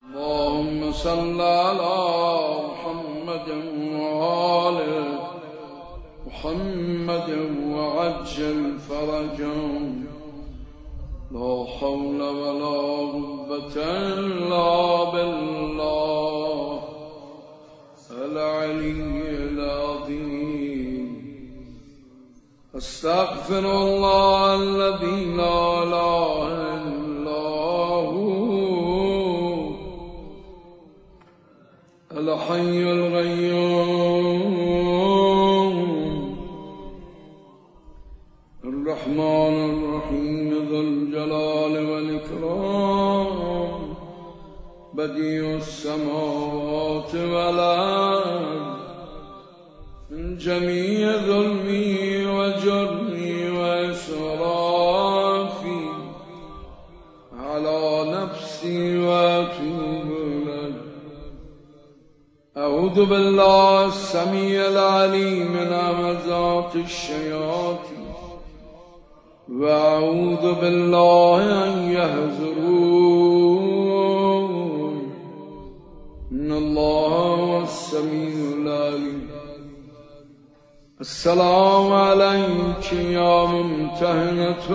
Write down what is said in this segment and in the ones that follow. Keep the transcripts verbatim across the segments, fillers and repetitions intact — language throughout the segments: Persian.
اللهم صل على محمد وآل محمد وعجل فرجهم لا حول ولا قوة إلا بالله العلي العظيم. استغفر الله الذي لا إله إلا هو الحي القيوم الرحمن الرحيم ذو الجلال والإكرام بديع السماوات والأرض من جميع ظلمي وجرمي وإسرافي على نفسي وأتوب إليه. أعوذ بالله السميع العليم من همزات الشياطين وأعوذ بالله أن يحضرون إن الله هو السميع العليم. السلام عليك يا ممتهنة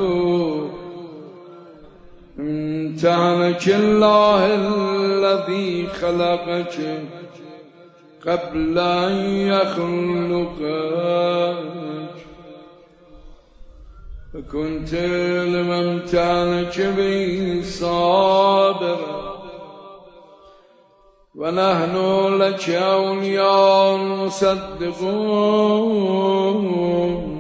امتهنك الله الذي خلقك قبل أن يخلقك فكنت لممتهنك به صابرا ونحن لك أولياء مصدقون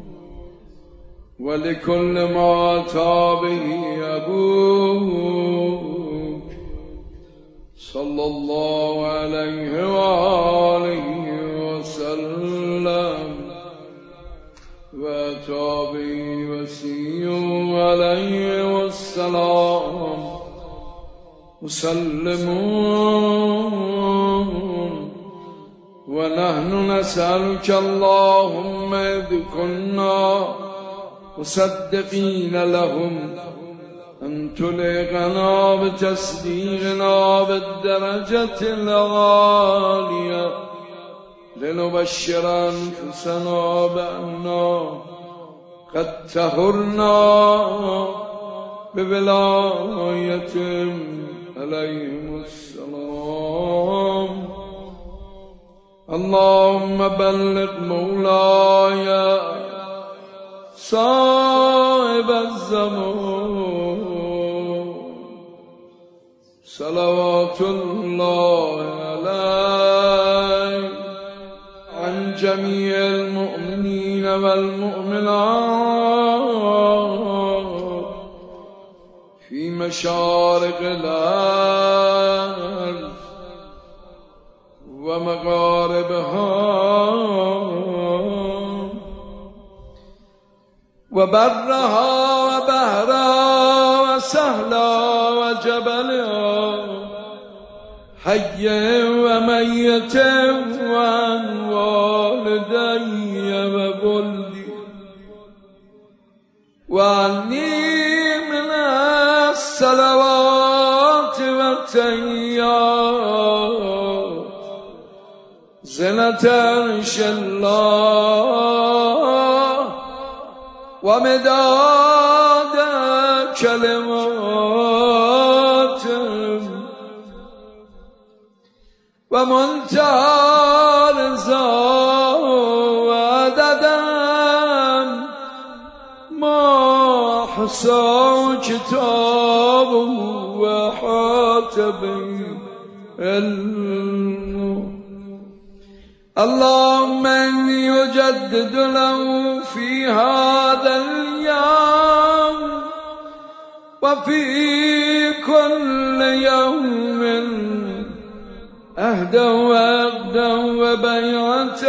ولكل ما أتى به أبوك صلى الله عليه وآله وسلم وأتى به وسي عليه والسلام مسلمون. ونحن نسألك اللهم إذ كنا مصدقين لهم أن تلقنا بتصديقنا بالدرجة العالية لنبشر أنفسنا بأننا قد طهرنا بولاية عليهم السلام. اللهم بلغ مولاي صاحب الزمان صلوات الله عليه عن جميع المؤمنين والمؤمنات في مشارق الأرض ومغاربها وبرها وبحرها وسهلها وجبلها حي وميت وعن والدي وولدي وعني من الصلوات والتحيات زنة عرش الله ومداد كلمات ومنتهى رضا وعددا ما حصى كتابه وحاط به علمه. اللهم إني أجدد له في هذا اليوم وفي كل يوم أهدا وأغدا وبيعة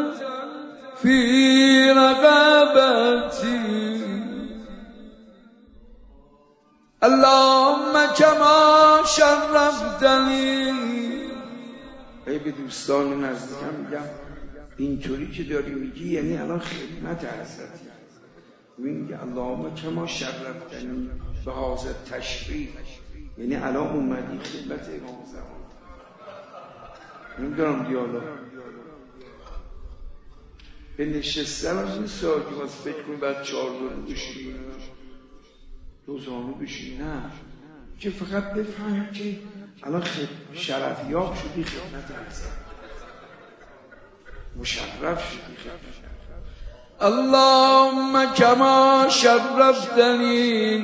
في رقبتي. اللهم كما شرفتنی. ای به دوستان نزدیکم میگم اینطوری که داری میگی یعنی الان خدمت حضرتی میگه اللهم کما شرفتنی به حاضر تشریف یعنی الان اومدی خدمت امام زمان، نمیدونم دیالا به نشستن هم نیست که باز فکر کنی بعد چهار دور بشین روزانو بشین، نه که فقط بفهم که الان شرفیاب شدی خدمت احسن، مشرف شدی خدمت. اللهم كما شرفتني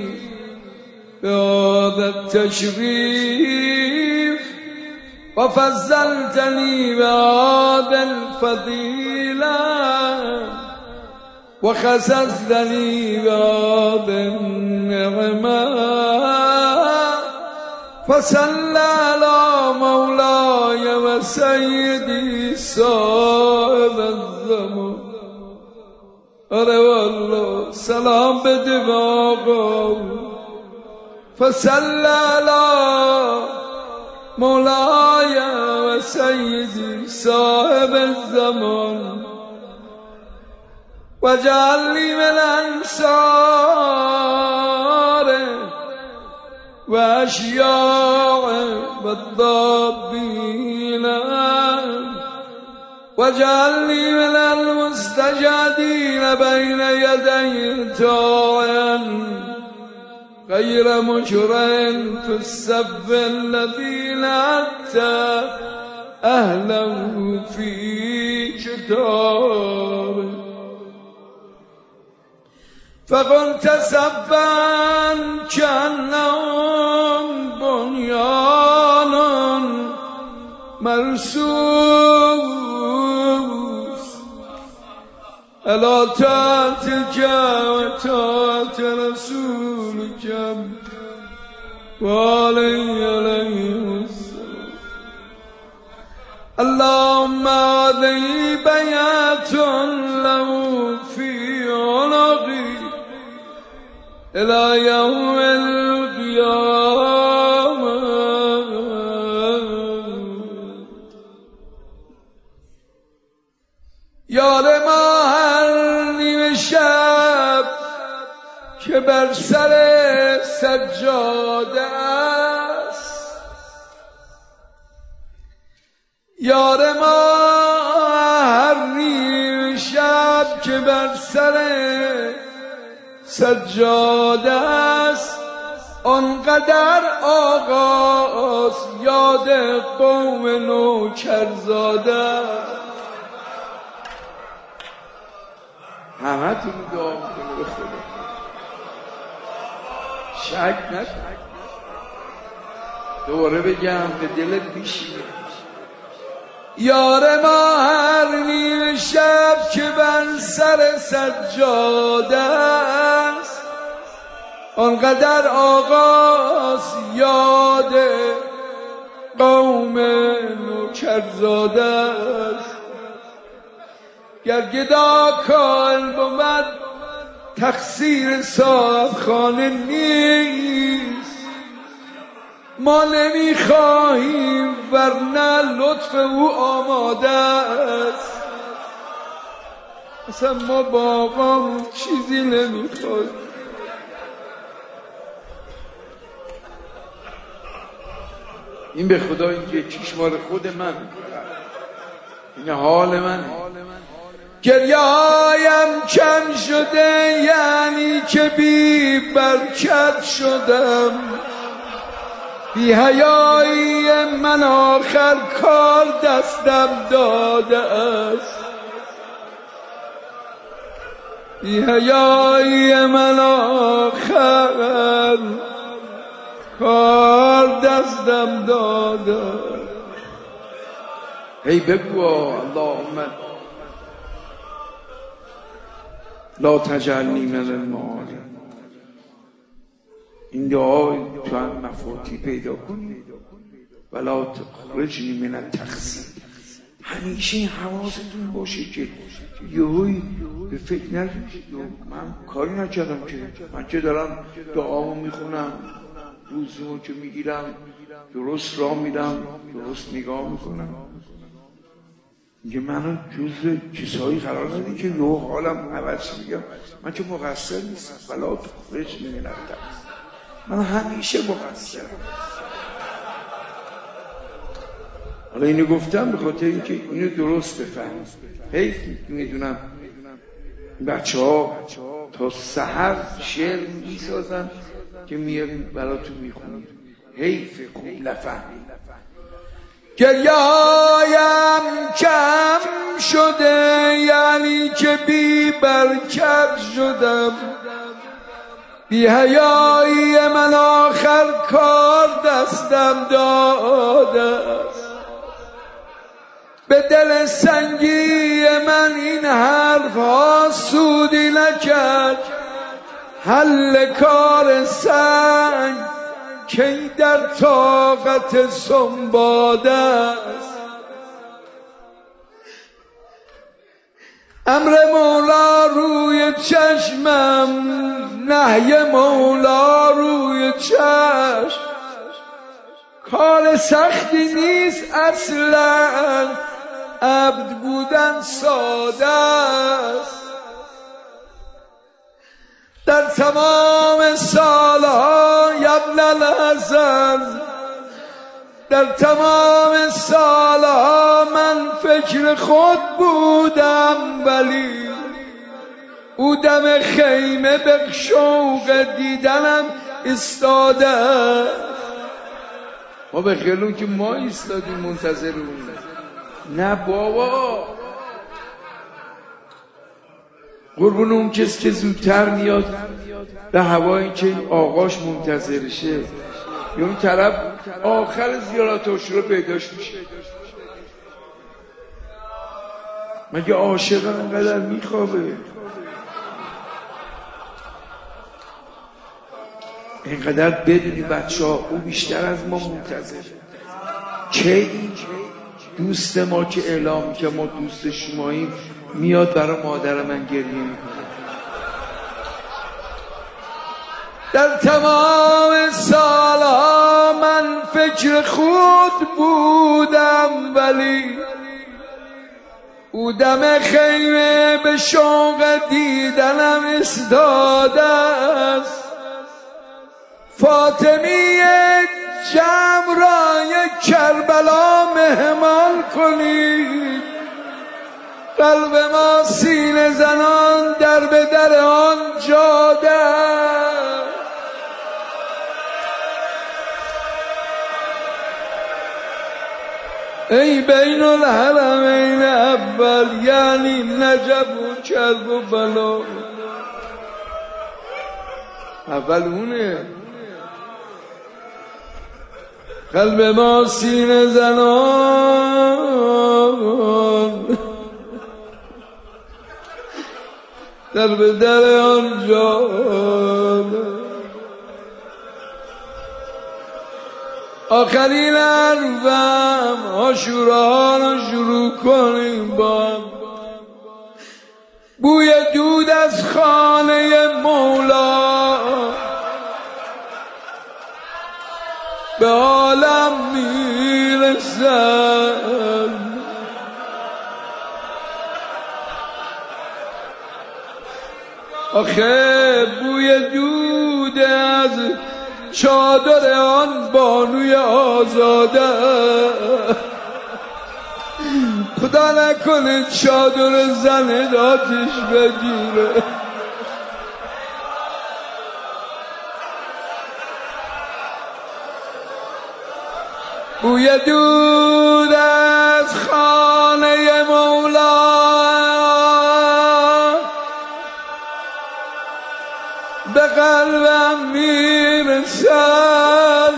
بهذا التشريف وفضلتني بهذا الفضيلة وخصصتني بهذا النعمة فصل على مولاي وسيدي صاحب الزمان. آره والله سلام بده به آقا. فصل علی مولاي وسيدي صاحب الزمان وجعلني من الأنصار وأشياع والضابين وجعلني من المستجادين بين يدي طاعا غير مجرٍ في السب الذي لعبت أهله في كتابه فقلت سبا كأنهم بنيان مرصوص ألا طاعتك وطاعة رسولك وعليه عليه السلام. اللهم هذه بيعة له في عنقي إلى يوم القيامة. یار ما هر نیم شب که بر سر سجاده است، یار ما هر نیم شب که بر سر سجاده است، آنقدر آغاز یاد قوم نوکرزاده. همه تو دعا میکنه به خدا، شک نکن. دوباره بگم به دلت بیشینه. یار ما هر نیم شب که بر سر سجاده است، آنقدر آغاز یاد قوم نوکرزاده است. گر گدا کال بود تقصیر صاحب خانه نیست، ما نمیخواهیم ورنه لطف او آماده است. اصلا ما با آقا چیزی نمیخواهیم. این به خدا این یکیش مال خود من، این حال من. گریه هایم کم شده یعنی که بی برکت شدم، بی حیایی من آخر کار دستم داده است، بی حیایی من آخر کار دستم داده. هی بگو اللهم لا تجعلنی من المعالم. این دعا تو هم مفاتی پیدا کنی. ولا تخرجنی من التخصیب. همیشه این حواستون باشه که یهوی به فکر نکنید من کاری نکردم که، من که دارم دعامو میخونم، روزیمو که میگیرم، درست راه میرم، درست نگاه میکنم. میگه منو جزء کسایی قرار ندید که یه حالم عوض میگم من که مقصر نیستم. ولا تخرجنی من التخصیب. من همیشه مقصرم. حالا اینو گفتم به خاطر اینکه اینو درست بفهمید. حیف میدونم بچه ها تا سحر شعر میسازن که میاریم براتون میخونیم. حیف خوب نفهمید. گریه‌هایم کم شده، یعنی که بی برکت شدم. بی حیایی من آخر کار دستم داده، به دل سنگی من این حرف ها سودی نکرد. حل کار سنگ کی در طاقت سنباده است. امر مولا روی چشمم، نهی مولا روی چشم. کار سختی نیست اصلا، عبد بودن ساده است. در تمام سالها ابن الحسن، در تمام سالها من فکر خود بودم، ولی او دم خیمه به شوق دیدنم ایستاده. ما به خیلون که ما ایستادیم منتظر اون. نه بابا، قربون اون کسی که زودتر میاد به هوایی که آقاش منتظرشه، یا اون طرف آخر زیارت عاشورا پیداش میشه. مگه عاشق انقدر میخوابه؟ اینقدر بدونی بچه ها او بیشتر از ما منتظره. که این دوست ما که اعلام که ما دوست شماییم میاد برای مادر من گریه میکنه. در تمام سالها من فکر خود بودم، ولی او دم خیمه به شوق دیدنم ایستاده است. فاطمیه جمع را یک کربلا مهمان کنید. قلب ما سینه زنان در به در آن جاده. ای بین الحرمین اول، یعنی نجف و کرب و بلا. اول اونه. قلب ما سینه زنان در به در آنجا. آخرین حرفم عاشورا رو شروع کنیم با بوی دود از خانه مولا به عالم میرسد. آخه بوی دود از چادر آن بانوی آزاده. خدا نکنه چادر زن آتش بگیره. بوی دود از خانه مولا به قلبم میرسد،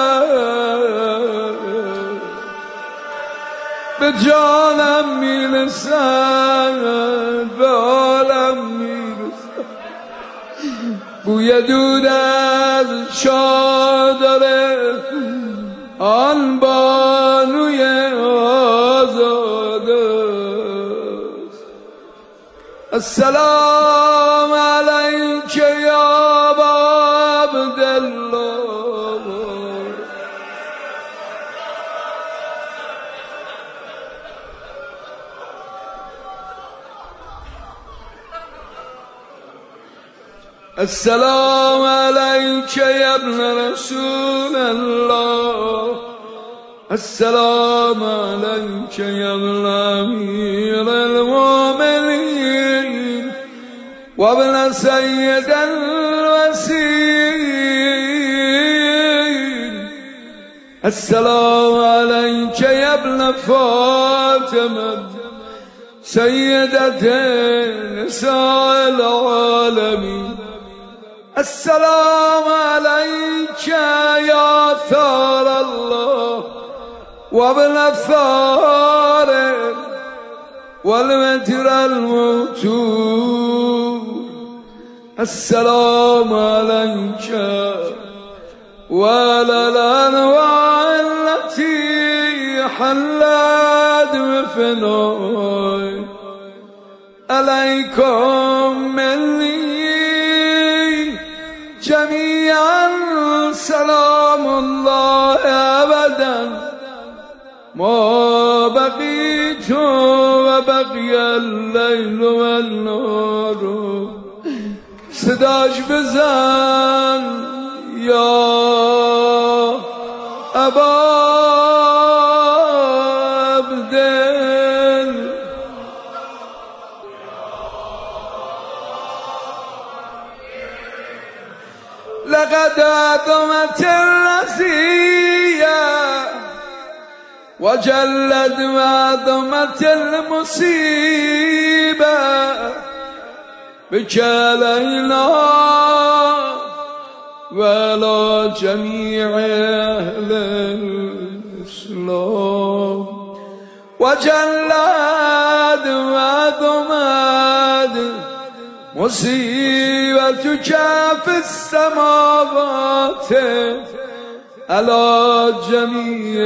به جانم میرسد، به عالم میرسد. بوی دود از چادر آن بانوی آزاده است. السلام علیک یا ابا عبدالله. السلام عليك يا ابن رسول الله، السلام عليك يا ابن أمير المؤمنين وابن سيد الوسيم. السلام عليك يا ابن فاطمة سيدة نساء العالمين. السلام عليك يا ثار الله وابن ثار والمتر الموتور. السلام عليك وعلى الأنواع التي حلت بفناي. عليكم مني جميعا سلام الله أبدا ما بقيت وبقي الليل والنور. صداش بزن يا أبا عبدل. لقد عظمت الرزية وجلت وعظمت المصيبة بك ليلى وعلى جميع أهل الإسلام. وجلت وعظمت مصيبتك في السماوات على جميع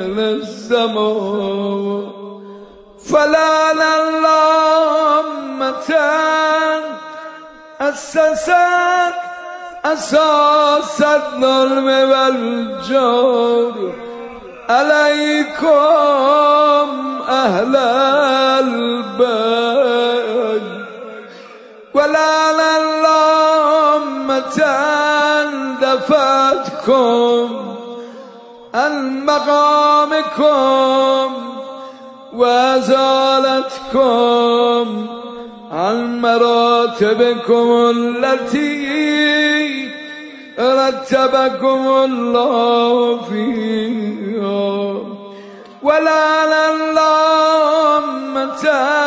الزمان. فلعن الله أمة أسست أساس الظلم والجور. عليكم أهل البيت. ولعن الله أمة دفعتكم عن مقامكم وأزالتكم عن مراتبكم التي رتبكم الله فيها. ولعن الله أمة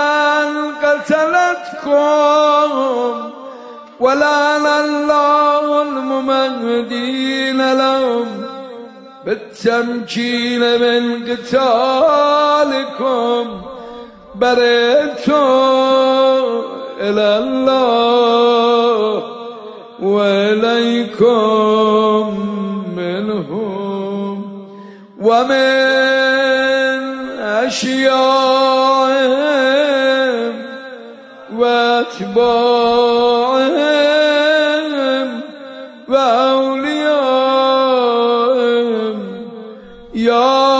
قتلتكم. ولعن الله الممهدين لهم بالتمكين من قتالكم. برئت إلى الله وإليكم منهم ومن أشيائهم وأتباعهم وأوليائهم. يا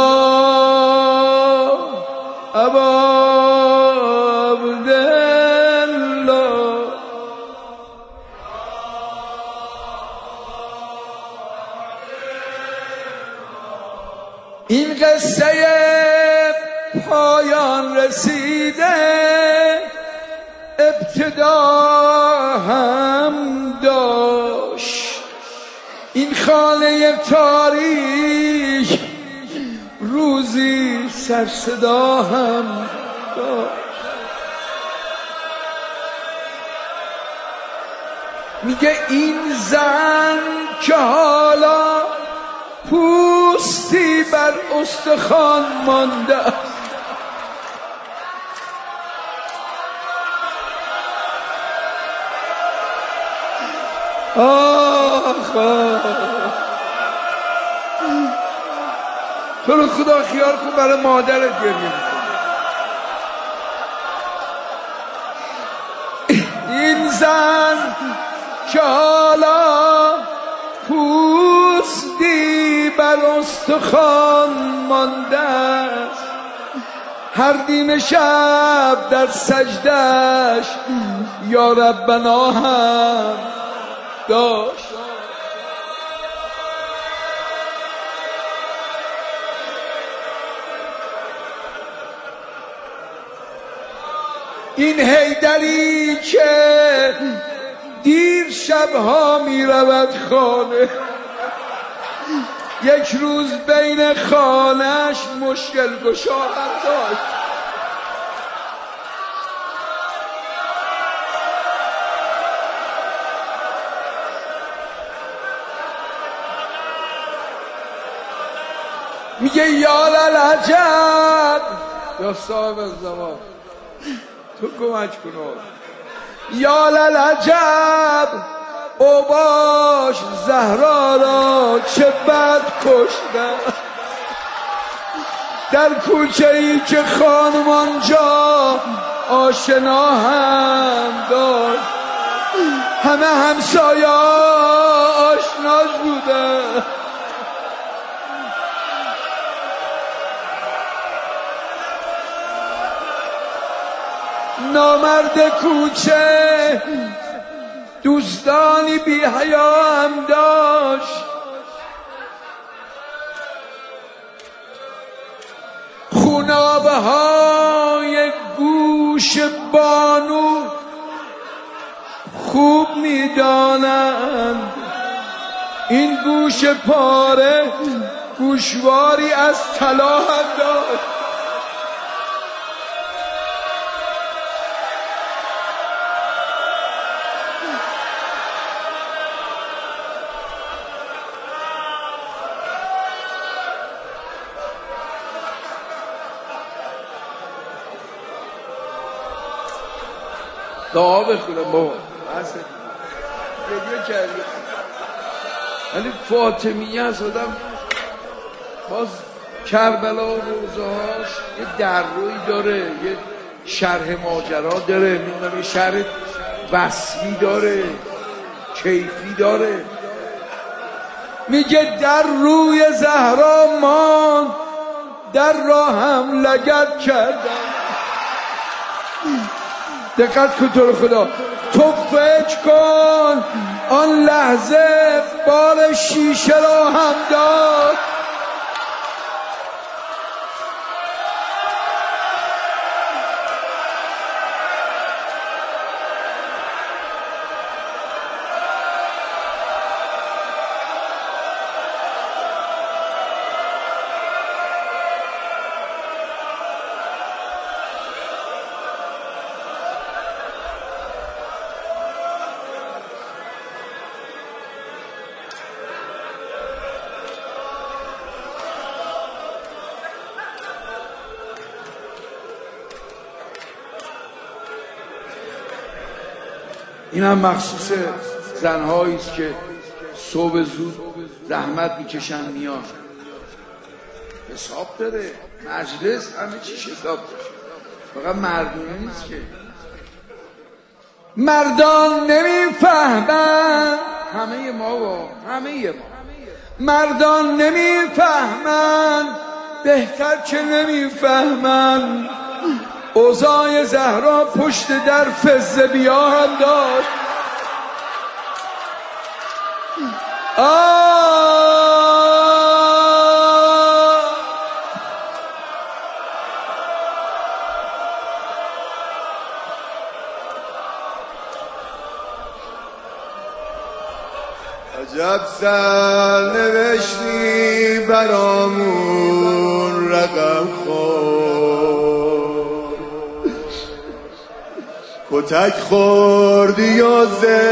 أبا عبد الله. این قصه پایان رسیده ابتدا هم داشت. این خانه تاریخ روزی سرصدا هم داشت. میگه این زن که حالا پوستی بر استخوان مانده است. آخ تو رو خدا خیال کن برای مادرت گریه میکنه. این زن که حالا پوستی بر استخوان مانده است، هر دیم شب در سجدش یا ربنا هم داشت. این حیدری که دیر شبها می رود خانه، یک روز بین خانهش مشکل گشا هم داشت. میگه یا للعجب، یا صاحب الزمان تو کمک کنو، یا للعجب اوباش زهرا را چه بد کشتن. در کوچه ای که خانم آنجا آشنا هم داشت، همه همسایه آشناش بودن. نامرد کوچه دوستانی بی حیا هم داشت، خونابه های گوش بانو خوب میدانند این گوش پاره گوشواری از طلا هم داشت. دعا بخونم بابا اصلا گریه کردیم، ولی فاطمیه از آدم باز کربلا و روزهاش یه درروی داره، یه شرح ماجرا داره، میدونم یه شرح وصفی داره، کیفی داره. میگه در روی زهرا مان، در راهم لگد کردم. دقت کن تو رو خدا، تو فکر کن آن لحظه بار شیشه را هم داد. این هم مخصوص زنهایی است که صبح زود زحمت میکشن میان. حساب داره مجلس، همه چیش حساب داره، فقط مردونه نیست که. مردان نمیفهمن، همه ما با همه ما مردان نمیفهمن، بهتر که نمیفهمن. اوضاع زهرا پشت در فزه بیا هم داشت. عجب سرنوشتی برامون رقم خورد، کتک خوردی و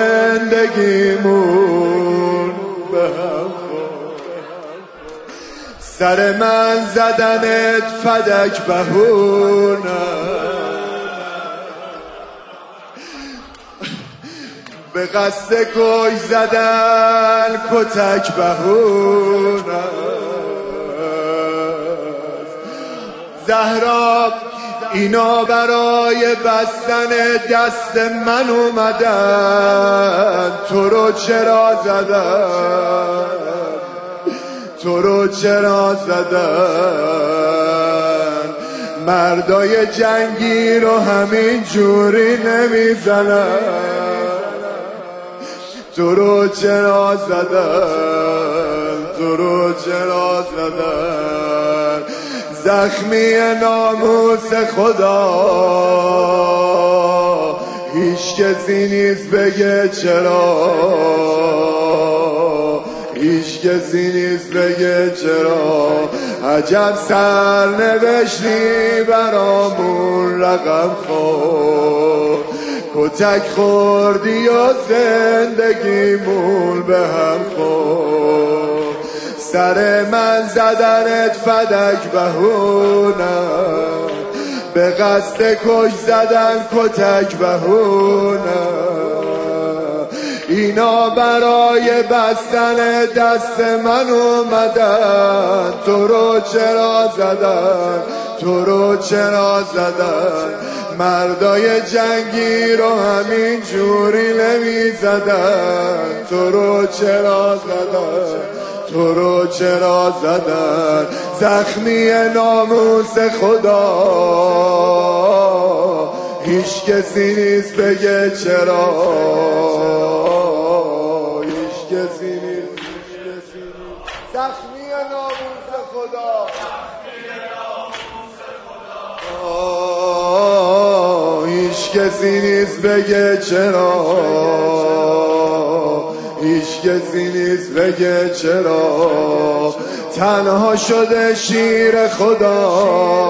زندگیمون به هم خورد. سر من زدنت فدک بهونه، به قصد گوی زدن کتک بهونه. زهرا اینا برای بستن دست من اومدن، تو رو چرا زدن، تو رو چرا زدن. مردای جنگی رو همین جوری نمیزنن، تو رو چرا زدن، تو رو چرا زدن، زخمی ناموس خدا هیچ کسی نیست بگه چرا، هیچ کسی نیست بگه چرا. عجب سرنوشتی برامون رقم خورد، کتک خوردی و زندگیمون به هم خورد. سر من زدنت فدک بهونم، به قصد کش زدن کتک بهونم. اینا برای بستن دست من اومدن، تو رو چرا زدن، تو رو چرا زدن. مردای جنگی رو همین جوری نمی زدن، تو رو چرا زدن، تو رو چرا زدن. زخمی ناموس خدا هیچ کسی نیست بگه چرا، هیچ کسی نیست. زخمی ناموس خدا، هیچ کسی نیست بگه چرا، هیچ کسی نیست بگه چرا. تنها شده شیر خدا،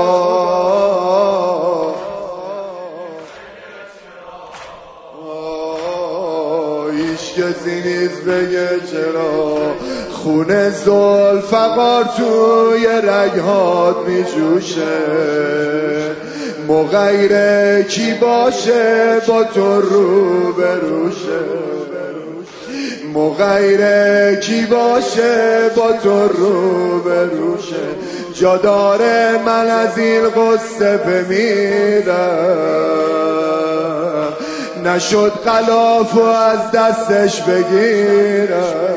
هیچ کسی نیست بگه چرا. خون ذوالفقار توی رگهات می جوشه، مغیر کی باشه با تو رو بروشه، مغیر کی باشه با تو رو بروشه. جا داره من از این قصه بمیرم، نشد غلافو از دستش بگیرم.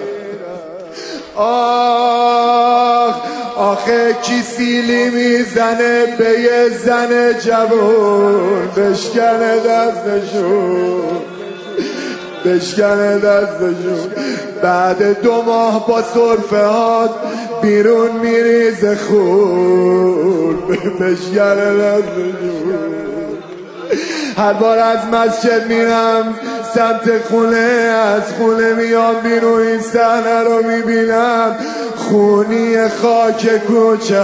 آخ آخه کی سیلی میزنه به یه زن جوون، بشکنه دستشون، بشکنه دستشون. بعد دو ماه با سرفه هات بیرون میریزه خون، بشکنه دستشون. هر بار از مسجد میرم سمت خونه، از خونه میام بیرون این صحنه رو میبینم، خونی خاک کوچه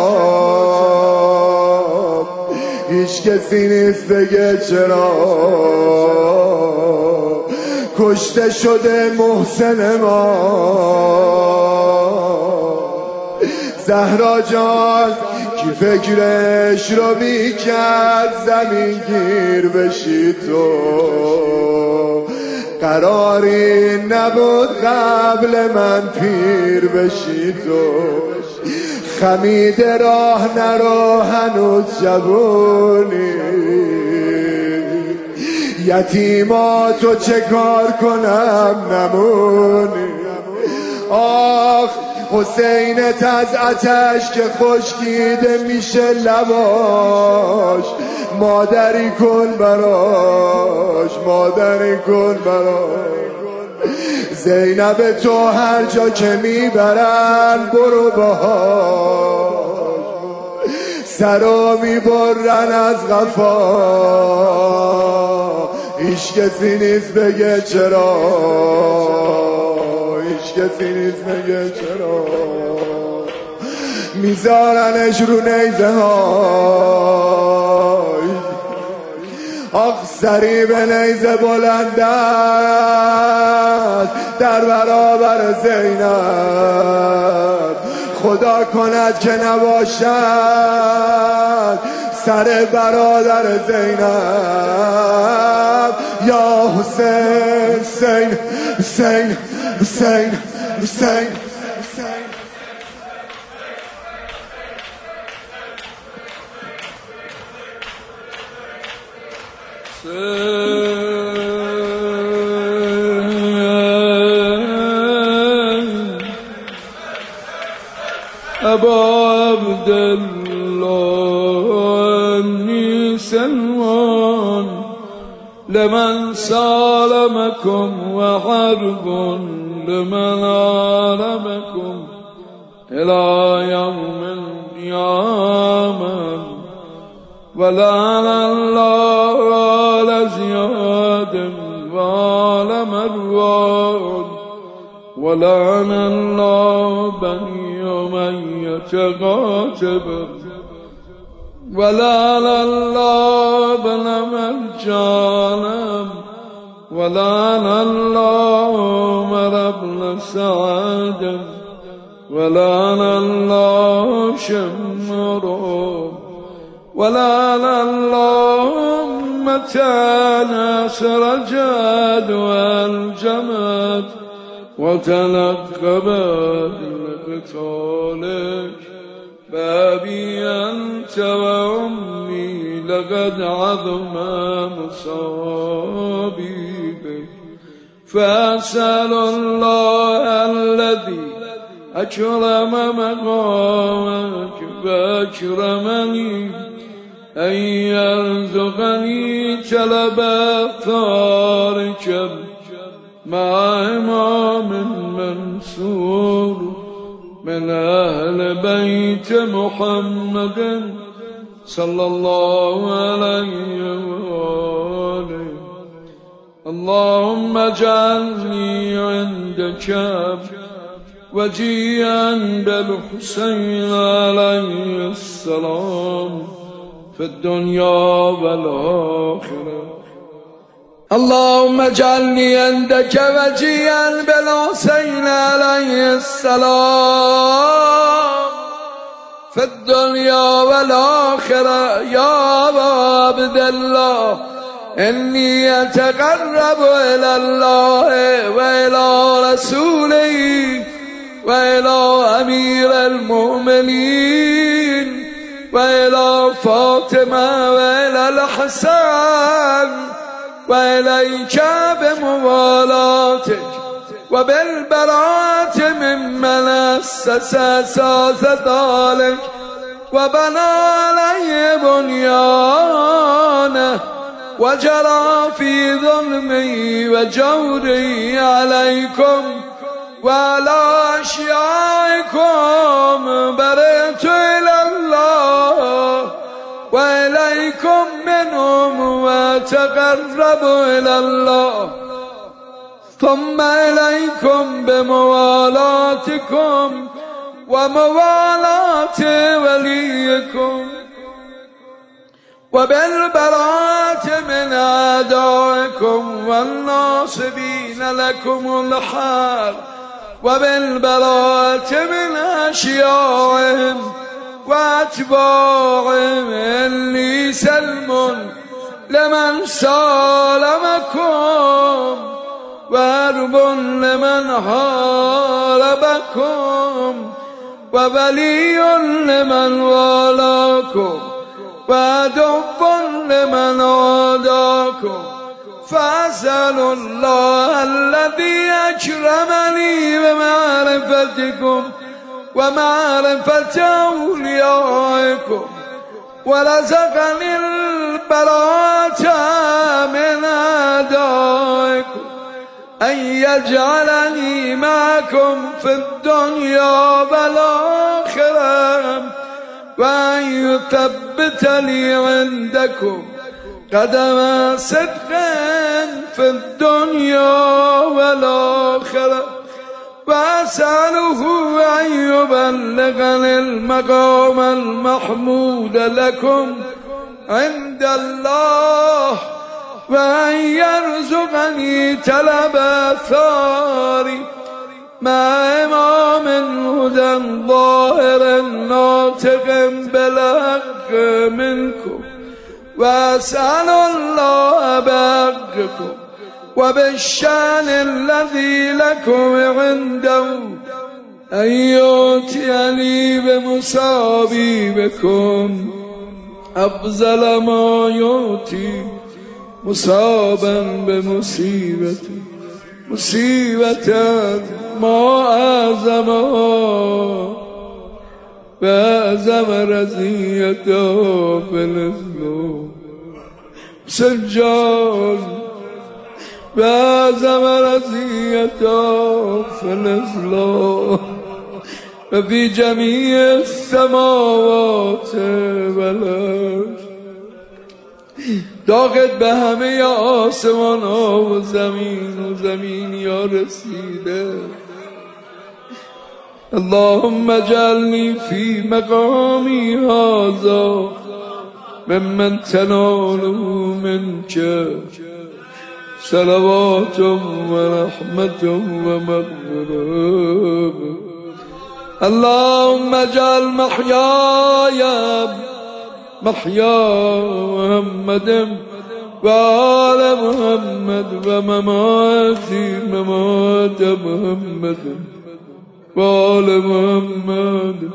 ها. هیچ کسی نیست بگه چرا، کشته شده محسن ما. زهرا جان کی فکرش رو میکرد زمین گیر بشی تو، قراری نبود قبل من پیر بشی تو. خمید راه نرو هنوز جوونی، یتیماتو چه کار کنم نمونی. آخ حسینت از آتش که خشکیده میشه لباش، مادری کن براش، مادری کن براش. زینب تو هر جا که میبرن برو باهاش، سرو میبرن از قفا. هیچ کسی نیست بگه چرا، هیچ کسی نیست بگه چرا. میذارنش رو نیزه های، آخ سری به نیزه بلند است در برابر زینب. خدا کند که نباشد سر برادر زینب. یا حسین حسین حسین حسین حسین ابا عبدالله انی سلمان لمن سالمكم وحرب لمن عالمكم إلى يوم القيامة. ولعن الله آل زياد وآل مروان ولعن الله بني أمية قاتبا ولعن الله بن مرجان ولعن الله عمر بن سعد ولعن الله شمرا ولعن الله أمة ناصر جاد والجماد وتلقبت لقتالك بابي أنت وأمي لقد عظم مصابي بك. فأسأل الله الذي أكرم مقامك فأكرمني أن يرزقني طلب ثارك مع إمام منصور من أهل بيت محمد صلى الله عليه وآله. اللهم اجعلني عندك وجيئا بالحسين عليه السلام في الدنيا والآخرة. اللهم اجعلني عندك وجيئا بالحسين عليه السلام في الدنيا والآخرة. يا عبد الله إني أتقرب إلى الله وإلى رسوله وإلى أمير المؤمنين وإلى فاطمة وإلى الحسن وإليك بموالاتك وبالبراءة ممن أسس أساس ذلك وبنى عليه بنيانه وجرى في ظلمي وجوري عليكم وعلى أشيائكم. برئت إلى الله وإليكم منهم وتقرب إلى الله ثم إليكم بموالاتكم وموالاة وليكم وبالبراءة من أعدائكم والناصبين لكم الحال وبالبراءة من أشياعهم وأتباعهم. إني سلم لمن سالمكم وحرب لمن حاربكم وولي لمن والاكم وعدو لمن عاداكم. فأسأل الله الذي أكرمني بمعرفتكم ومعرفة أوليائكم ورزقني البراءة من أعدائكم أن يجعلني معكم في الدنيا والآخرة وأن يثبت لي عندكم قدم صدق في الدنيا والآخرة. وأسأله أن يبلغني المقام المحمود لكم عند الله وأن يرزقني طلب ثاري مع إمام هدى ظاهر ناطق بالحق منكم. وأسأل الله بحقكم وبالشان الذي لكم عنده أن يؤتيني بمصابيبكم أفضل ما يؤتي مصابا بمصيبة مصيبة ما أعظمها فأعظم رزيته في الإسلام. سجال بأعظم رزيته في الإسلام وفي جميع السماوات والأرض داخل به همه آسمان ها و زمین و زمین یا رسیده. اللهم اجعلني في مقامي هذا ممن تناله منك صلوات ورحمة ومغفرة. اللهم اجعل محياي محيا محمد وآل محمد ومماتي ممات محمد وآل محمد.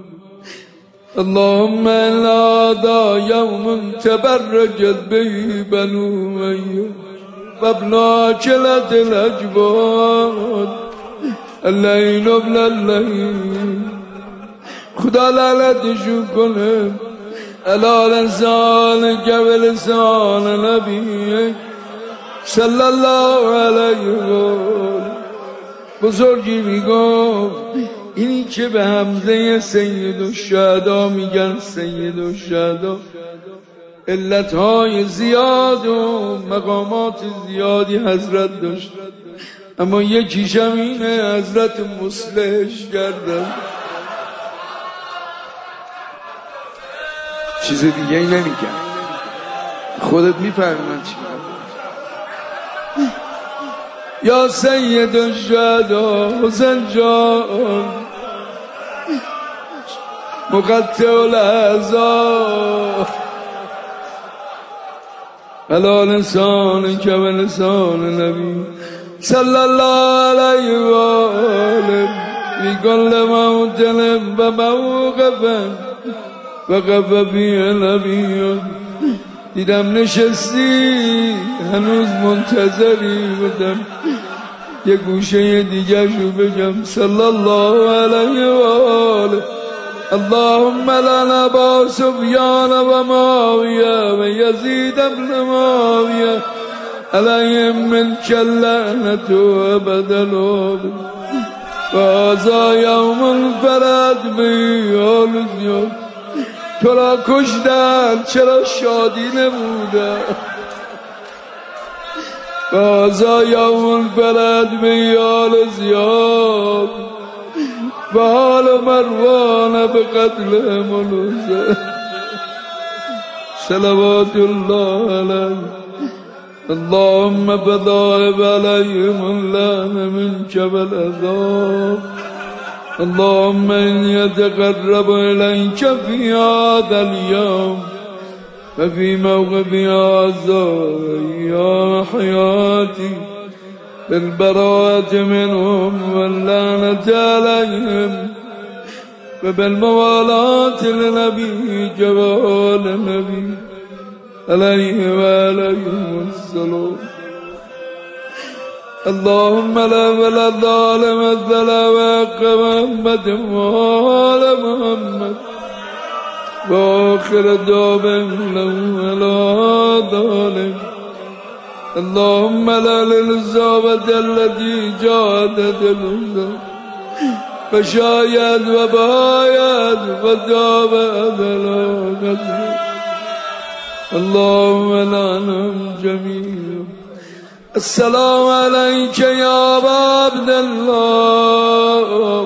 اللهم إن هذا يوم تبرجت به بنو أمية وابن عجلة الأجباد الليل ابن الليل خدا لعنتشون کنه على لسانك ولسان نبيك صلى الله عليه وسلم. بزرگی میگفت اینی که به حمزه سید الشهدا میگن سید الشهدا علتهای زیاد و مقامات زیادی حضرت داشت، اما یکیشم اینه حضرت مصلحش کردن. چیز دیگه ای نمیگن، خودت میفهمی من چی میگم. یا سید الشهدا حسین جان مقطع الاعضا على لسانك ولسان نبي صلى الله عليه وآله في كل موطن وموقف وقف فيه نبي. دیدم نشستی هنوز منتظری بودم یه گوشه دیگه شو بگم صلی الله علیه و آله. اللهم لنا با سفیان و معاویه و یزید ابن معاویه علیهم منک اللعنة ابدا الابد. و هذا یوم فرد بی آلوزیان تو را کشتن چرا شادی نموده. بازا یوم فرد به آل زیاد و حال مروان به قتل ملوزه صلوات الله علیه. اللهم فضائب علیهم اللعن منك والعذاب. اللهم إني أتقرب إليك في هذا اليوم وفي موقف هذا يا حياتي بالبراءة منهم واللعنة عليهم وبالموالاة لنبيك وآل النبي عليه وعليهم السلام. اللهم لا ولا ظالم الظلام وحق محمد وآل محمد وآخر دعوة له ولا ظالم. اللهم لا للزابة التي جادت الأنثى فشايد وبايد ودابت الأخذ. اللهم لعنهم جميعا. السلام عليك يا أبا عبد الله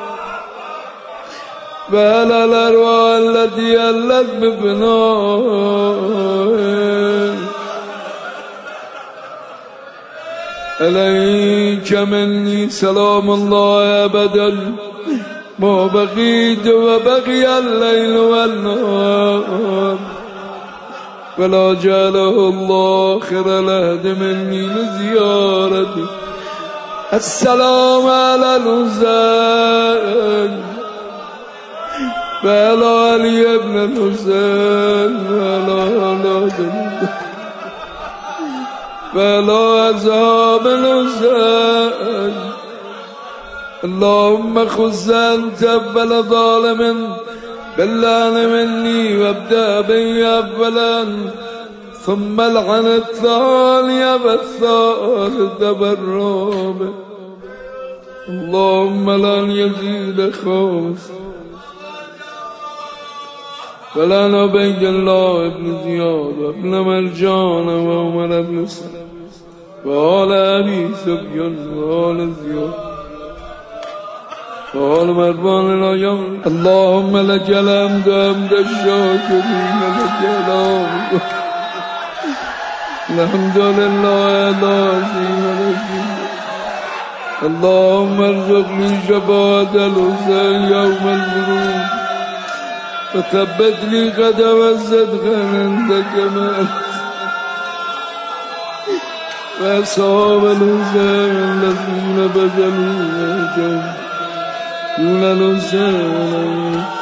وعلى الأرواح التي هلت بفنائك. عليك مني سلام الله أبدا ما بقيت وبقي الليل والنهار ولا جعله الله آخر العهد مني لزيارتي. السلام على الحسين وعلى علي بن الحسين وعلى أولاد وعلى أصحاب الحسين. اللهم خذ أنت أول ظالم باللعن مني وابدأ بي أولا ثم العن الثاني والثالث والرابع اللهم لن يزيد خامس فلان عبيد الله بن زياد وابن مرجان وعمر بن سلم وآل أبي سفيان وآل زياد وآل مروان الأيام اللهم لك الحمد حمد الشاكرين لك الحمد الحمد لله العظيم الحكيم اللهم ارزقني شفاعة الحسين يوم الورود وثبت لي قدم الصدق عندك ما وأصحاب الحسين الذين بذلوا دون الحسين